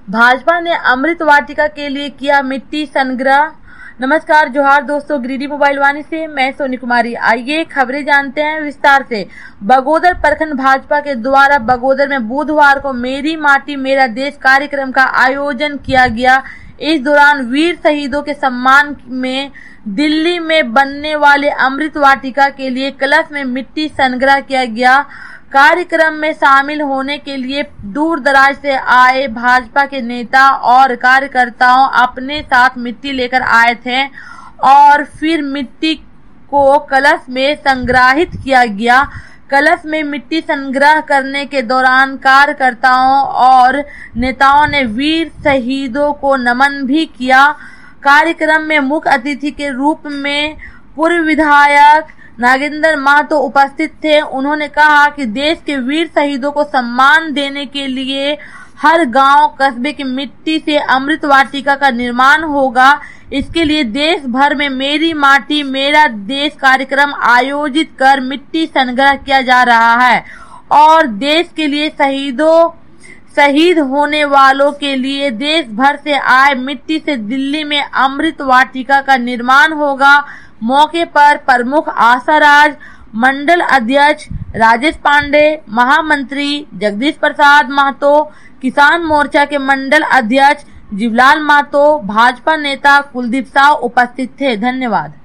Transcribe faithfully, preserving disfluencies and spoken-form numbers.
भाजपा ने अमृत वाटिका के लिए किया मिट्टी संग्रह। नमस्कार, जोहार दोस्तों, गिरिडीह मोबाइल वाणी से मैं सोनी कुमारी। आइए खबरें जानते हैं विस्तार से। बगोदर प्रखंड भाजपा के द्वारा बगोदर में बुधवार को मेरी माटी मेरा देश कार्यक्रम का आयोजन किया गया। इस दौरान वीर शहीदों के सम्मान में दिल्ली में बनने वाले अमृत वाटिका के लिए कलश में मिट्टी संग्रह किया गया। कार्यक्रम में शामिल होने के लिए दूर दराज से आए भाजपा के नेता और कार्यकर्ताओं अपने साथ मिट्टी लेकर आए थे और फिर मिट्टी को कलश में संग्रहित किया गया। कलश में मिट्टी संग्रह करने के दौरान कार्यकर्ताओं और नेताओं ने वीर शहीदों को नमन भी किया। कार्यक्रम में मुख्य अतिथि के रूप में पूर्व विधायक नागेंद्र महतो उपस्थित थे। उन्होंने कहा कि देश के वीर शहीदों को सम्मान देने के लिए हर गांव कस्बे की मिट्टी से अमृत वाटिका का निर्माण होगा। इसके लिए देश भर में मेरी माटी मेरा देश कार्यक्रम आयोजित कर मिट्टी संग्रह किया जा रहा है और देश के लिए शहीदों शहीद होने वालों के लिए देश भर से आए मिट्टी से दिल्ली में अमृत वाटिका का निर्माण होगा। मौके पर प्रमुख आशाराज, मंडल अध्यक्ष राजेश पांडे, महामंत्री जगदीश प्रसाद महतो, किसान मोर्चा के मंडल अध्यक्ष जीवलाल महतो, भाजपा नेता कुलदीप साव उपस्थित थे। धन्यवाद।